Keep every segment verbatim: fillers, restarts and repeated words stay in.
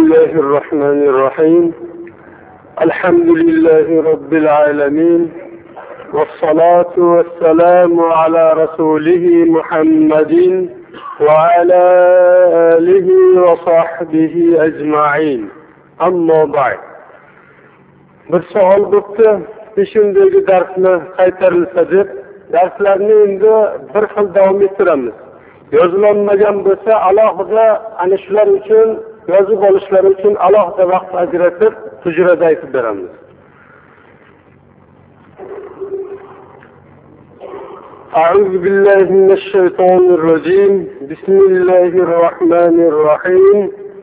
الله الرحمن الرحيم. الحمد لله رب العالمين، والصلاة والسلام على رسوله محمد وعلى آله وصحبه أجمعين. أما بعد. Bir savol bo'ldi. Peshindagi darsni qaytarilsa deb, darslarni endi bir xil davom ettiramiz. Yozilmagan bo'lsa, alohida ana shular uchun yozib olishlari uchun alohida vaqt ajratib, hujrada aytib beramiz. أعوذ بالله من الشيطان الرجيم. بسم الله الرحمن الرحيم.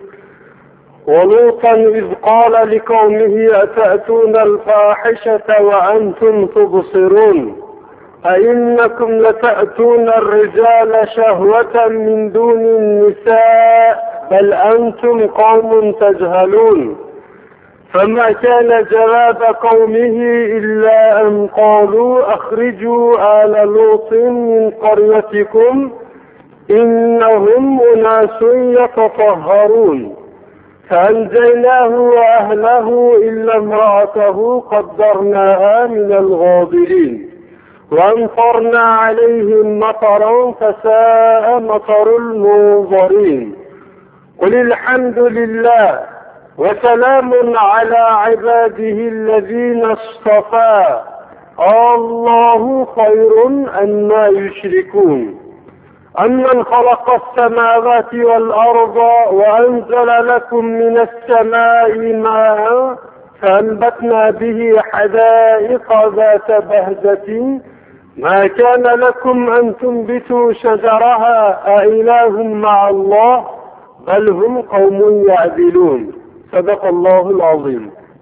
ولوطا إذ قال لقومه أتأتون الفاحشة وأنتم تبصرون أئنكم لتأتون الرجال شهوة من دون النساء بل أنتم قوم تجهلون. فما كان جواب قومه إلا أن قالوا أخرجوا آل لوط من قريتكم إنهم أناس يتطهرون. فأنجيناه وأهله إلا امرأته قدرناها من الغابرين وأمطرنا عليهم مطرا فساء مطر المنظرين. قل الحمد لله وسلام على عباده الذين اصطفى الله خير أما يشركون. أمن خلق السماوات والأرض وأنزل لكم من السماء ماء فأنبتنا به حدائق ذات بهجة ما كان لكم أن تنبتوا شجرها أإله مع الله بل هم قوم يعدلون. صدق الله العظيم.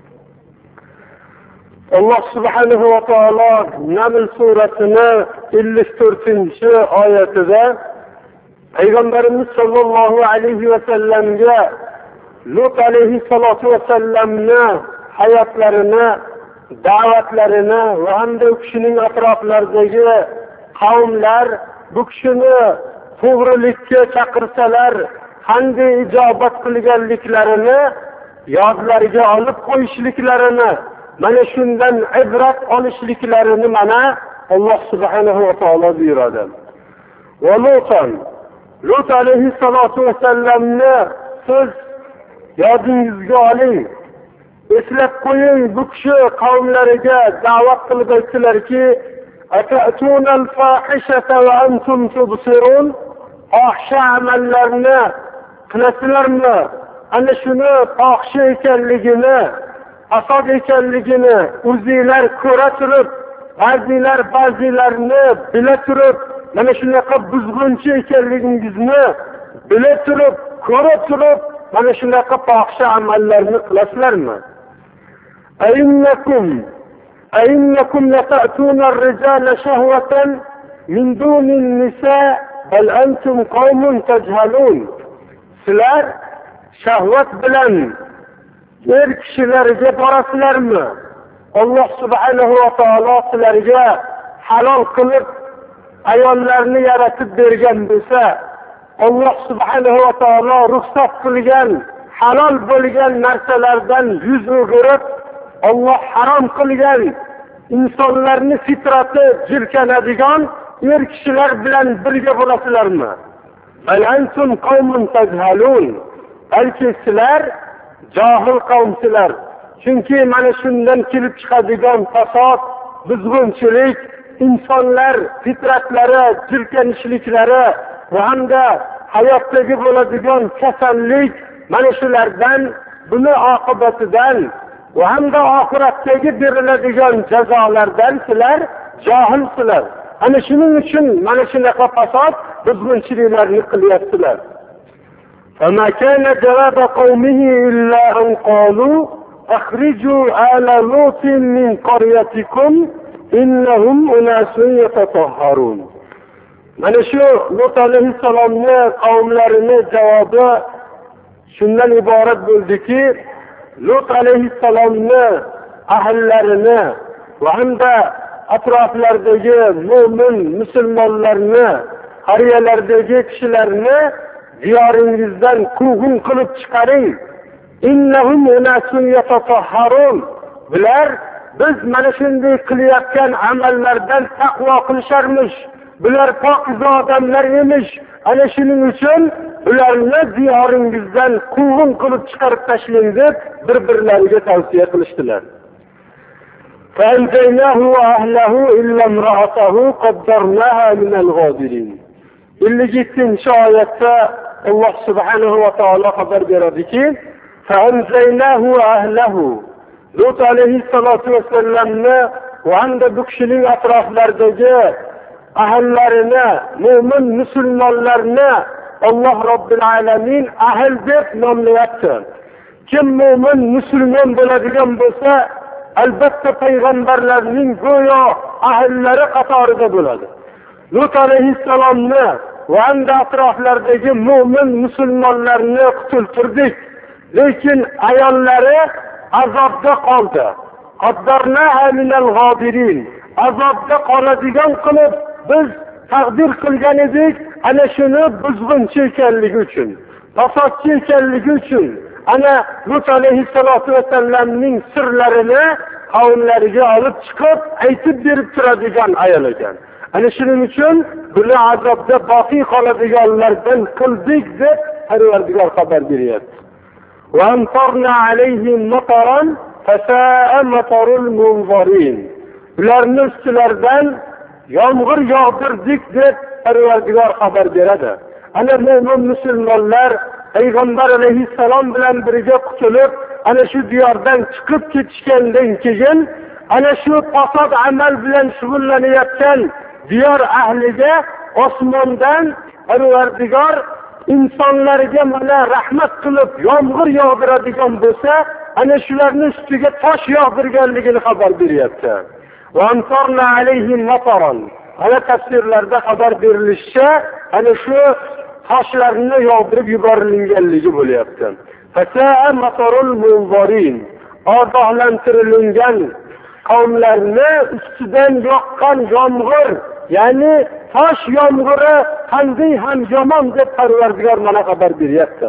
Allah subhanahu wa ta'ala Naml suresine ellik to'rtinchi oyatida Peygamberimiz sallallahu aleyhi ve sellem'e Lut aleyhissalatu ve sellem'ne hayatlarını, davetlerini ve hem de o kişinin etraflardaki kavimler bu kişini to'g'rilikka chaqirsalar qanday ijobat qilganliklarini yodlariga olib qo'yishliklarini, mana shundan ibrat olishliklarini mana Alloh subhanahu va taolo buyuradi. Va Lutan Lut alayhissalatu vasallamni siz yodingizga oling, eslab qo'ying. Bu kishi qavmlariga da'vat qilib aytdilarki, atatuna al-fahishata va antum tubsirun. Fohisha amallarni qilasizlarmi? Ana shuni fohisha ekanligini, asod ekanligini o'zinglar ko'ra turib, ba'zilar ba'zilarni bila turib, mana shunaqa buzg'unchi ekanligingizni bila turib, ko'ra turib, mana shunaqa fohisha amallarni qilasizlarmi? Ayinnakum ayinnakum lata'tuna ar-rijala shahwatan min duni an-nisa bal antum qawmun tajhalun. Sizlar shahvat bilan er kishilarga borasizlarmi? Alloh subhanahu va taolo sizlarga halol qilib ayollarni yaratib bergan bo'lsa, Alloh subhanahu va taolo ruxsat qilgan halol bo'lgan narsalardan yuz o'girib, Alloh harom qilgan insonlarni fitrati jirkanadigan er kishilar bilan birga bo'lasizlarmi? Bal antum qawmun tajhalun. Balki sizlar jahil qavmsizlar. Chunki mana shundan kelib chiqadigan fasod, buzg'unchilik, insonlar fitratlari jirkanishliklari va hamda hayotdagi bo'ladigan kasallik, mana shulardan, buni oqibatidan va hamda oxiratdagi beriladigan jazolardan sizlar jahilsizlar. Ana shuning uchun mana shunaqa fasod, buzg'unchiliklarni qilyapsizlar. فما كان جواب قومه إلا أن قالوا أخرجوا آل لوط من قريتكم إنهم أناس يتطهرون. Mana shu Lut alayhissalomni qavmlarini javobi shundan iborat bo'ldiki, Lut alayhissalomni ahllarini va hamda atroflardagi mo'min musulmonlarni, qariyalardagi kishilarni diyoringizdan quvg'in qilib chiqaring. innahum unasun yatatahharun. Bular biz mana shunday qilayotgan amallardan taqvo qilisharmish. Bular pokiza odamlar emish. Ana shuning uchun ularni diyoringizdan quvg'in qilib chiqarib tashlang deb bir-birlariga tavsiya qilishdilar. فَأَنْجَيْنَاهُ وَأَهْلَهُ إِلَّا امْرَأَتَهُ قَدَّرْنَاهَا مِنَ الْغَابِرِينَ. ellik ikkinchi oyatda Alloh subhanahu va taolo xabar beradiki, فَأَنْجَيْنَاهُ وَأَهْلَهُ Lut alayhissalatu vassalamni va hamda bu kishining atroflaridagi ahllarini, mo'min musulmonlarni Alloh Robbil alamin ahl deb nomlayapti. Kim mo'min musulmon bo'ladigan bo'lsa, albatta payg'ambarlarning go'yo ahllari qatorida bo'ladi. Lut alayhissalomni va hamda atroflaridagi mo'min musulmonlarni qutultirdik. Lekin ayollari azobda qoldi. Qaddarnaha minal g'obirin. Azobda qoladigan qilib biz taqdir qilgan edik. Ana shuni buzg'unchi ekanligi uchun, fasodchi ekanligi uchun ana Lut alayhissalatu vasallamning sirlarini qavmlariga olib chiqib aytib berib turadigan ayol ekan. Ana shuning uchun buni azobda boqiy qoladiganlardan qildik deb Parvardigor xabar beryapti. Va amtarna alayhim mataran fasa'a matarul munzirin. Ularni ustilaridan yomg'ir yog'dirdik deb Parvardigor xabar beradi. Ana mo'min musulmonlar Payg'ambar alayhissalom bilan birga qutulib, ana shu diyordan chiqib ketishgandan keyin ana shu fasod amal bilan shug'ullanayotgan diyor ahliga osmondan Parvardigor insonlarga mana rahmat qilib yomg'ir yog'diradigan bo'lsa, ana shularning ustiga tosh yog'dirganligini xabar beryapti. Va antarna alayhim mataran. Ana tafsirlarda xabar berilishicha, ana shu toshlarni yog'dirib yuborilganligi bo'lyapti. Fasa'a matarul munzirin. Ogohlantirilgan qavmlarni ustidan yoqqan yomg'ir, ya'ni tosh yomg'iri qanday ham yomon deb Parvardigor mana xabar beryapti.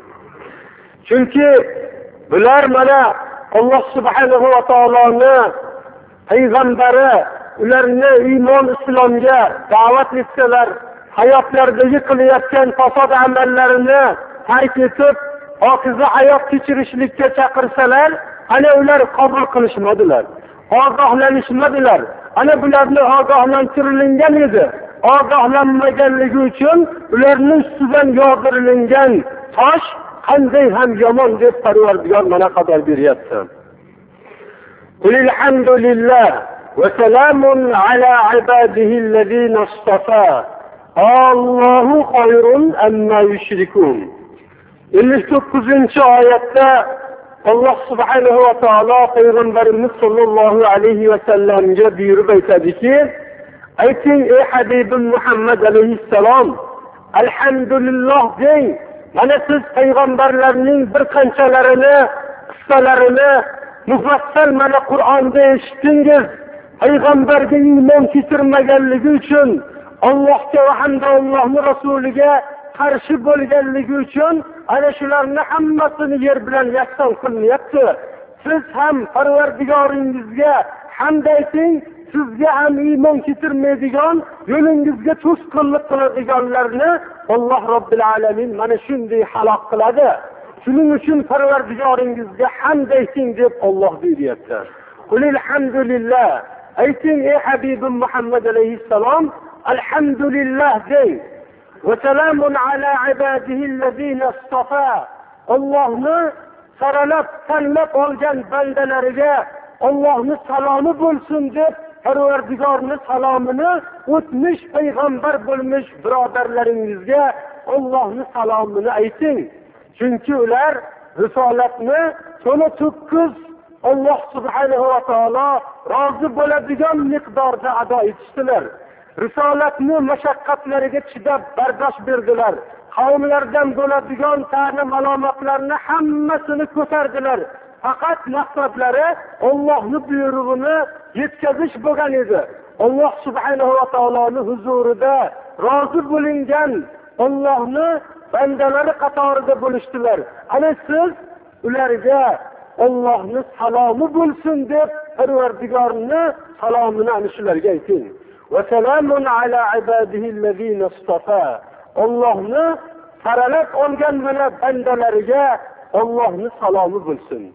Chunki bular mana Alloh subhanahu va taoloni payg'ambari ularni iymon islomga da'vat etsalar, hayotlaridagi qilayotgan fasod amallarini tark etib, oqiza hayot kechirishlikka chaqirsalar, ana ular qabul qilishmadilar, ogohlanishmadilar. Ana bularni ogohlantirilgan edi. Ogohlanmaganligi uchun ularning ustidan yog'dirilgan tosh qanday ham yomon deb Parvardigor mana xabar beryapti. Qulil hamdulillah va salamun ala ibadihi allazina istafa. Allohu xayrun amma yushrikun. ellik to'qqizinchi oyatda Alloh subhanahu va taolo payg'ambarimiz sollallohu alayhi va sallamga buyurib aytadiki, ayting ey Habibim Muhammad alayhissalom, alhamdulillah deng. Mana siz payg'ambarlarning bir qanchalarini, qissalarini mufassal mana Qur'onda eshitdingiz. Payg'ambarga iymon keltirmaganligi uchun, Allohga va hamda Allohning rasuliga qarshi bo'lganligi uchun ana shularni hammasini yer bilan yakson qilinyapti. Siz ham Parvardigoringizga hamd ayting, sizga ham iymon keltirmaydigan, yo'lingizga to'sqinlik qiladiganlarni Alloh Robbil alamin mana shunday halok qiladi. Shuning uchun Parvardigoringizga hamd ayting deb Alloh buyuryapti. Qulil hamdulillah. Ayting ey Habibim Muhammad alayhissalom, alhamdulillah deng. Va salamun ala ibadihi allazina istafa. Allohni saralab tanlab olgan bandalariga Allohning salomi bo'lsin deb Parvardigorning salomini o'tmish payg'ambar bo'lmish birodarlaringizga Allohning salomini ayting. Chunki ular risolatni to'la to'kkiz Alloh subhanahu va taolo rozi bo'ladigan miqdorda ado etishdilar. Risolatni mashaqqatlariga chidab bardosh berdilar. Qavmlardan bo'ladigan ta'na malomatlarni hammasini ko'tardilar. Faqat maqsadlari Allohning buyrug'ini yetkazish bo'lgan edi. Alloh subhanahu va taoloning huzurida rozi bo'lingan Allohning bandalari qatorida bo'lishdilar. Ana siz ularga Allohning salomi bo'lsin deb Parvardigorning salomini ana shularga ayting. Va salamun ala ibadihi allazina istafa. Allohni saralab olgan mana bandalariga Allohning salomi bo'lsin.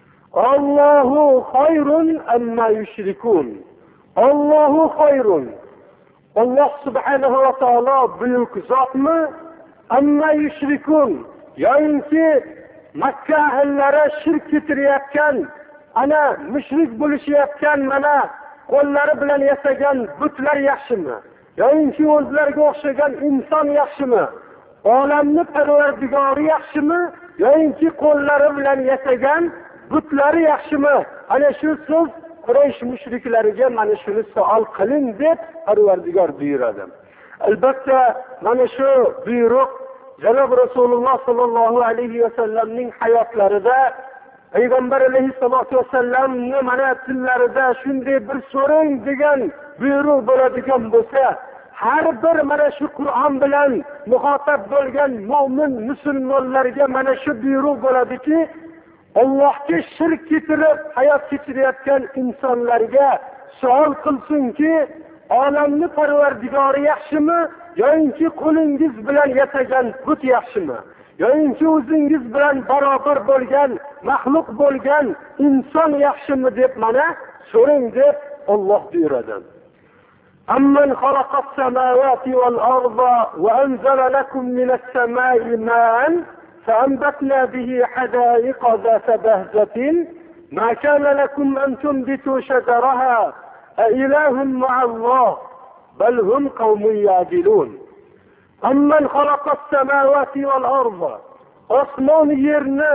Allohu xayrun amma yushrikun. Allohu xayrun. Alloh subhanahu va taolo buyuk zotmi? Amma yushrikun. Yo'inki Makka ahllari shirk keltirayotgan, ana mushrik bo'lishayotgan mana qo'llari bilan yasagan butlar yaxshimi? Yo'inki o'zlariga o'xshagan inson yaxshimi? Olamni Parvardigori yaxshimi? Yo'inki qo'llari bilan yasagan butlari yaxshimi? Ana shu so'z Quraysh mushriklariga mana shuni savol qiling deb Parvardigor buyuradi. Albatta mana shu buyruq Janob Rasululloh sallallohu alayhi va sallamning hayotlarida Payg'ambar alayhissalatu vasallamning mana tillarida shunday bir so'rang degan buyruq bo'ladigan bo'lsa, har bir mana shu Qur'on bilan muxotab bo'lgan mu'min musulmonlarga mana shu buyruq bo'ladiki, Allohga shirk keltirib hayot kechirayotgan insonlarga savol qilsinki, olamni Parvardigori yaxshimi yoki qo'lingiz bilan yasagan but yaxshimi? Yoki o'zingiz bilan barobar bo'lgan, maxluq bo'lgan inson yaxshimi deb mana so'rang deb Alloh buyuradi. Amman xalaqas samawati wal arda wa anzala lakum minas samai ma'an فأنبتنا به حدائق ذات بهجة ما كان لكم أن تنبتوا شجرها أإله مع الله بل هم قوم يعدلون. أمن خلق السماوات والأرض أصنام يرنا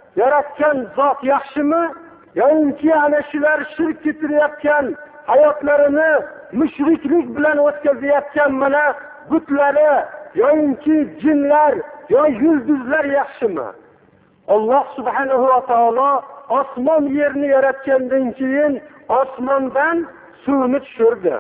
يركن ذات يحشمه ينكي على شلار شرك تريكن hayotlarini mushriklik bilan o'tkazayotgan mana butları yoki jinlar yo yulduzlar yaxshimi? Alloh subhanahu va taolo osmon yerni yaratgandan keyin osmondan suvni tushirdi.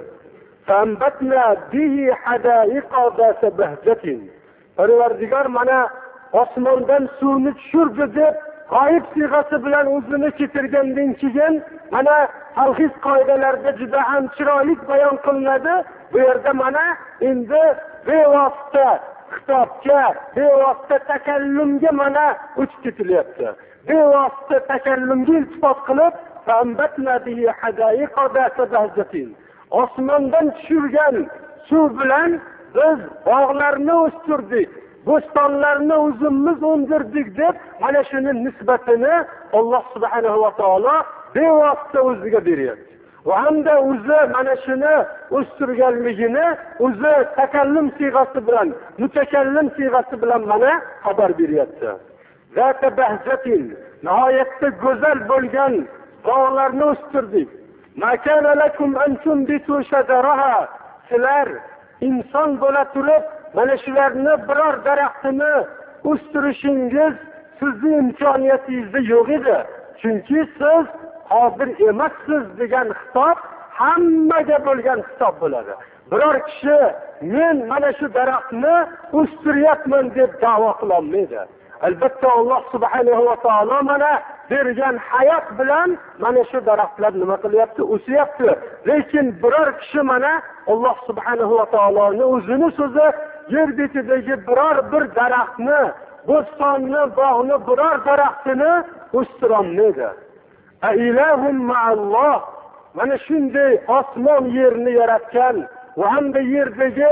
Fambatna bihi hadaiqa zata bahjatin. Parvardigor mana osmondan suvni tushirdi deb g'oyib siyg'asi bilan o'zini keltirgandan keyin mana halqiy qoidalarda juda ham chiroyli bayon qilinadi. Bu yerda mana endi bevosita xitobga, bevosita takallumga mana o'tib ketilyapti. Bevosita takallumga iltifot qilib, fambatna bihi hadaiqa zata bahjatin. Osmondan tushirgan suv bilan biz bog'larni o'stirdik, bo'stonlarni o'zimiz o'ndirdik deb mana shuni nisbatini Alloh subhanahu va taolo bevosita o'ziga beryapti. Va hamda o'zi mana shuni o'stirganligini o'zi takallum siyg'asi bilan, mutakallim siyg'asi bilan mana xabar beryapti. Zata bahjatin, nihoyatda go'zal bo'lgan bog'larni o'stirdik. Ma kana lakum an tunbitu shajaraha. Sizlar inson bo'la turib mana shularni biror daraxtini o'stirishingiz sizning imkoniyatingizda yo'q edi. Chunki siz qodir emassiz degan xitob hammaga bo'lgan xitob bo'ladi. Biror kishi men mana shu daraxtni o'stiryapman deb da'vo qila olmaydi. Albatta Alloh subhanahu va taolo mana bergan hayot bilan mana shu daraxtlar nima qilyapti? O'syapti. Lekin biror kishi mana Alloh subhanahu va taoloning o'zini so'zi yer betidagi biror bir daraxtni, bo'stonni, bog'ni, biror daraxtini o'stira olmaydi. A ilahum ma'alloh. Mana shunday osmon yerni yaratgan va hamda yerdagi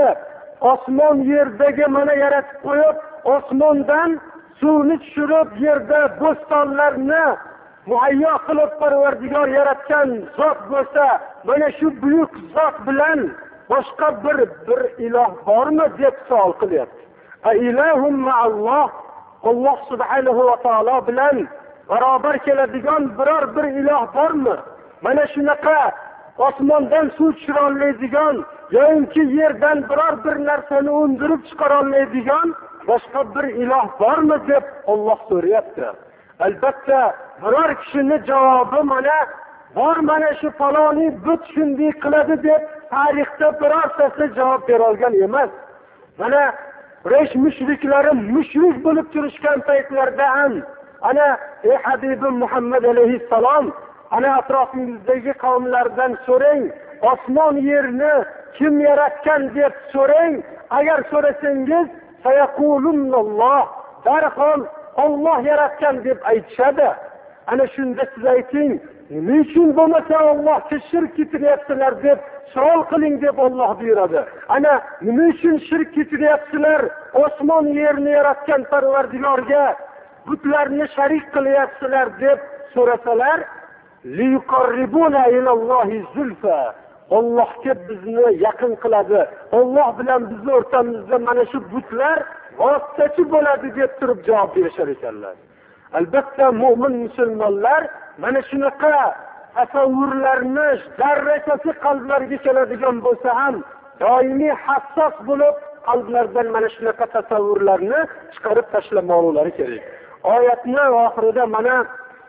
osmon yerdagi mana yaratib qo'yib, osmondan suvni tushirib yerda bo'stonlarni muayyo qilib Parvardigor yaratgan zot bo'lsa, mana shu buyuk zot bilan boshqa bir bir iloh bormi deb savol qilyapti. A ilahum ma'alloh. Alloh subhanahu va taolo bilan barobar keladigan biror bir iloh bormi? Mana shunaqa osmondan suv tushira olmaydigan yoki yerdan biror bir narsani undirib chiqara olmaydigan boshqa bir iloh bormi deb Alloh so'rayapti. Albatta biror kishining javobi mana bor, mana shu faloni but shunday qiladi deb tarixda birortasi javob bera olgan emas. Mana Quraysh mushriklari mushrik bo'lib turishgan paytlarda ham ana ey Habibim Muhammad alayhissalom, ana atrofingizdagi qavmlardan so'rang, osmon yerni kim yaratgan deb so'rang. Agar so'rasangiz, sayaqulunalloh, darhol Alloh yaratgan deb aytishadi. Ana shunda siz ayting, nima uchun bo'lmasa Allohga shirk keltiryapsizlar deb savol qiling deb Alloh buyuradi. Ana nima uchun shirk keltiryapsizlar? Osmon yerni yaratgan Parvardigorga butlarni sharik qilyapsizlar deb so'rasalar, liyuqarribuna ilallohi zulfa, Allohga bizni yaqin qiladi. Alloh bilan bizni o'rtamizda mana shu butlar vositachi bo'ladi deb turib javob berishar ekanlar. Albatta mu'min musulmonlar mana shunaqa tasavvurlarni zarrachasi qalblariga keladigan bo'lsa ham, doimiy hassos bo'lib qalblardan mana shunaqa tasavvurlarni chiqarib tashlamoqlari kerak. Oyatning oxirida mana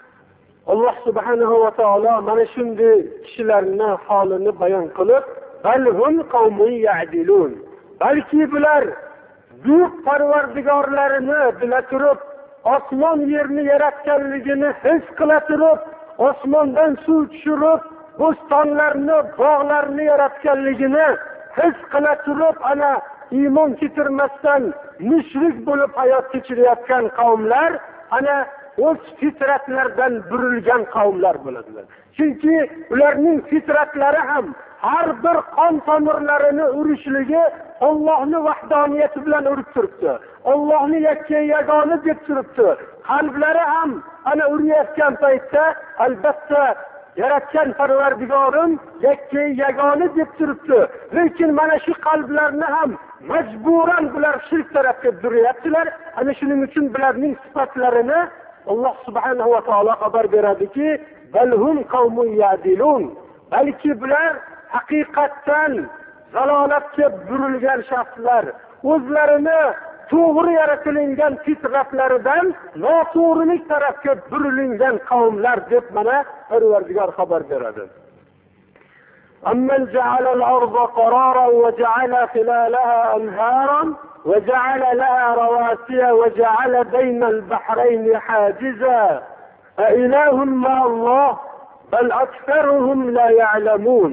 Alloh subhanahu va taolo mana shunday kishilarning holini bayon qilib, balhum qawmun ya'dilun, balki bular buyuk Parvardigorlarini bila turib, osmon yerni yaratganligini his qila turib, osmondan suv tushirib, bo'stonlarni, bog'larni yaratganligini his qila turib, ana iymon keltirmasdan mushrik bo'lib hayot kechirayotgan qavmlar ana o'z fitratlardan burilgan qavmlar bo'ladilar. Chunki ularning fitratlari ham har bir qon tomirlarini urishligi Allohning vahdaniyati bilan urib turibdi. Allohni yakka yagona deb turibdi. Qalblari ham ana urayotgan paytda albatta yaratgan Parvardigorim yakka yagona deb turibdi. Lekin mana shu qalblarni ham majburan bular shirk tarafga burayaptilar. Ana shuning uchun bularning sifatlarini Alloh subhanahu va taolo xabar beradiki, balhum qawmun ya'dilun, balki bular haqiqatdan zalolatga burilgan shaxslar, o'zlarini to'g'ri yaratilgan fitratlaridan noto'g'rilik tarafga burilgan qavmlar deb mana Parvardigor xabar beradi. Amman ja'ala al-arda qararan wa ja'ala khilalaha anharan وجعل لها رواسي وجعل بين البحرين حاجزا أإله مع الله بل أكثرهم لا يعلمون.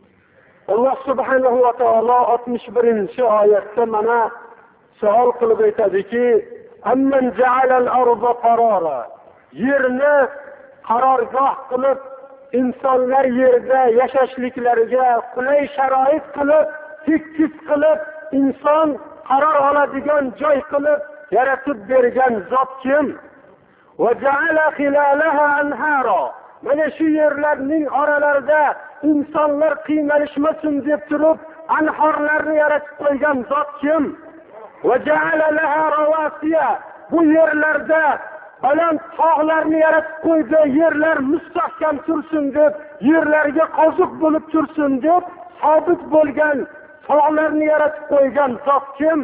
الله سبحانه وتعالى altmış birinchi oyatda mana savol qilib aytadiki, amman ja'alal arda qarara, yerni qarorgoh qilib, insonlar yerda yashashliklariga qulay sharoit qilib, tekis qilib, inson qaror oladigan joy qilib yaratib bergan zot kim? Va ja'ala khilalaha anhara, mana shu yerlarning oralarida insonlar qiymalishmasin deb turib anhorlarni yaratib qo'ygan zot kim? Va ja'ala laha rawasiya, bu yerlarda baland tog'larni yaratib qo'ydi, yerlar mustahkam tursin deb, yerlarga qoziq bo'lib tursin deb sabit bo'lgan tog'larni yaratib qo'ygan zot kim?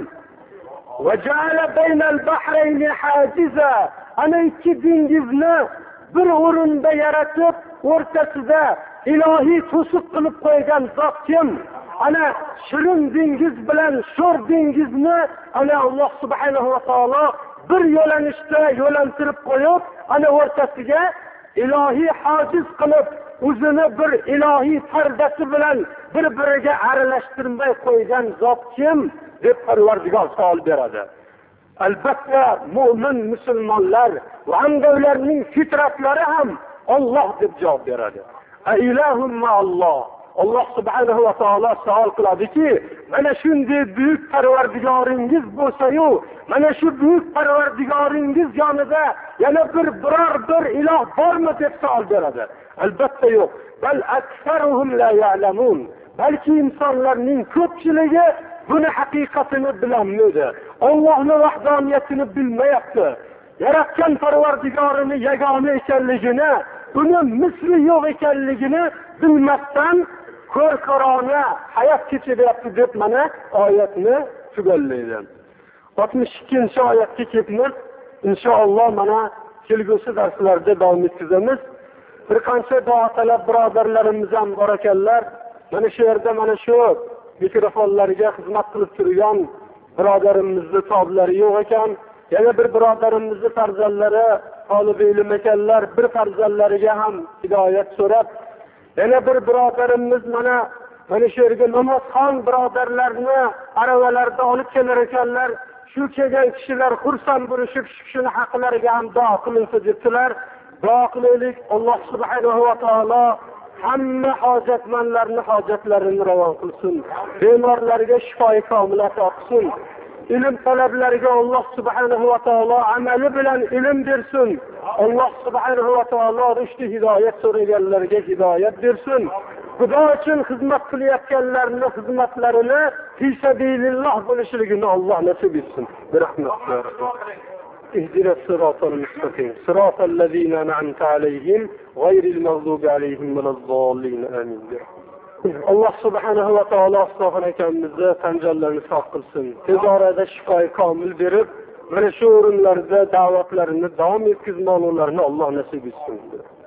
Va ja'ala baynal bahrayni hajiza, ana ikki dengizni bir o'rinda yaratib, o'rtasida ilohiy to'siq qilib qo'ygan zot kim? Ana shirin dengiz bilan sho'r dengizni ana Alloh subhanahu va taolo bir yo'lanishda yo'lantirib qo'yib, ana o'rtasiga ilohiy hojiz qilib, o'zini bir ilohiy pardasi bilan bir-biriga aralashtirmay qo'ygan zot kim deb Parvardigor savol beradi. Albatta mu'min musulmonlar va hamda ularning fitratlari ham Alloh deb javob beradi. Ilahum ma'alloh. Alloh subhanahu va taolo savol qiladiki, mana shunday buyuk Parvardigoringiz bo'lsa-yu, mana shu buyuk Parvardigoringiz yonida yana bir biror bir iloh bormi deb savol beradi. Albatta yo'q. Bal aktsaruhum la ya'lamun. Balki insonlarning ko'pchiligi buni haqiqatini bilmaydi. Allohning vahdaniyatini bilmayapti. Yaratgan Parvardigorini yagona ekanligini, uni misli yo'q ekanligini bilmasdan ko'rqarona hayot kechiryapti deb mana oyatni tugallaydi. oltmish ikkinchi oyatga kelib, inshaalloh mana kelgusi darslarda davom ettiramiz. Bir qancha duo talab birodarlarimiz ham bor ekanlar. Mana shu yerda mana shu mikrofonlarga xizmat qilib turgan birodarimizning toblari yo'q ekan. yana bir birodarimizni farzandlari talib ilm ekanlar, bir farzandlariga ham hidoyat so'rab, yana bir birodarimiz mana mana shu yerga namozxon birodarlarni aravalarda olib kelar ekanlar. Shu kelgan kishilar xursand bo'lishib, shu kishini haqlariga ham duo qilinsa debdilar. Duo qilaylik, Alloh subhanahu va taolo hamma hojatmanlarni hojatlarini ravon qilsin. Bemorlarga shifoi komil ato qilsin. Ilm talablariga Alloh subhanahu va taolo amali bilan ilm bersin. Alloh subhanahu va taolo rushdi hidoyat so'raganlarga hidoyat bersin. Xudo uchun xizmat qilayotganlarning xizmatlarini fi sabililloh bo'lishligini Alloh nasib etsin. Rahmatlar. اهدنا الصراط المستقيم صراط الذين أنعمت عليهم غير المغضوب عليهم ولا الضالين آمين. Allah subhanahu va taolo Sofan akamizni tanjallarini sog' qilsin. Tez orada shifoi komil berib, mana shu o'rinlarda da'vatlarini davom etkazmoqlarini Alloh nasib etsin.